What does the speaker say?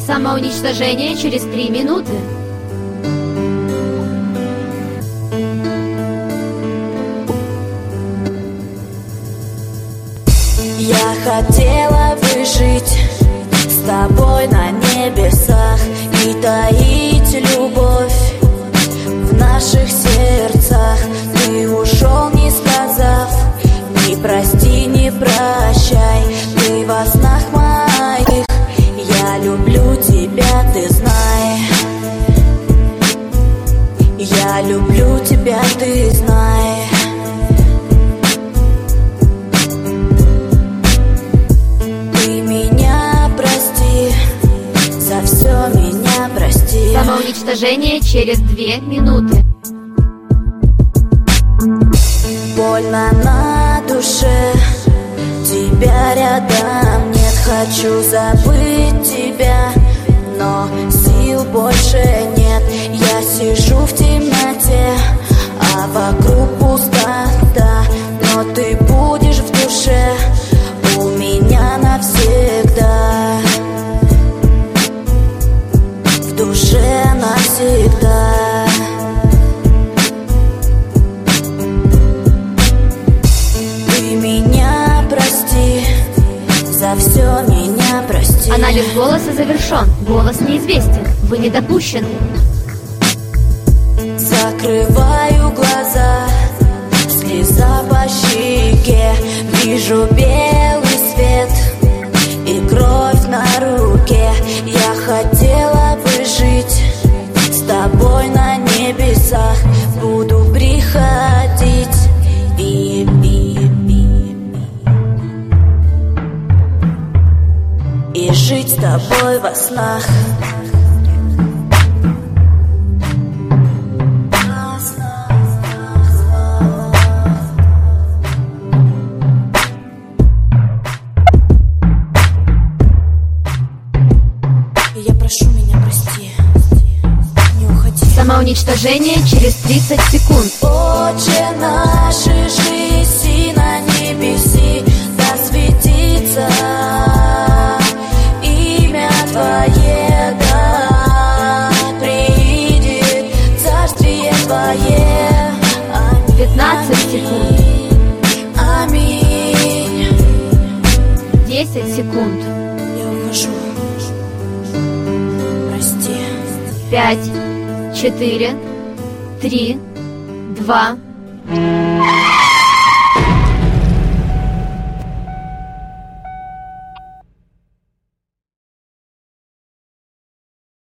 Самоуничтожение через 3 минуты. Я хотела выжить с тобой на небесах и таить любовь в наших сердцах. Ты ушел, не сказав ни прости, ни прощай. Ты во снах моих, я люблю тебя, ты знай. Я люблю тебя, ты знай. Ты меня прости, за все меня прости. Самоуничтожение через 2 минуты. Больно на душе, тебя рядом нет. Хочу забыть тебя, но сил больше нет. Я сижу в темноте, а вокруг пустота. Но ты будешь в душе у меня навсегда. В душе навсегда. За все меня прости. Анализ голоса завершен. Голос неизвестен. Вы не допущены. Закрываю глаза, слеза по щеке. Вижу белый свет и кровь на руке. Я хотела бы жить с тобой на небесах. Буду приходить и жить с тобой во снах. Я прошу, меня прости, не уходи. Самоуничтожение через 30 секунд. Отче наш, иже на небеси, да светится имя Твое, да приидет царствие Твое. Аминь. 15 секунд. Аминь. 10 секунд. Я ухожу. Прости. 5, 4, 3, 2.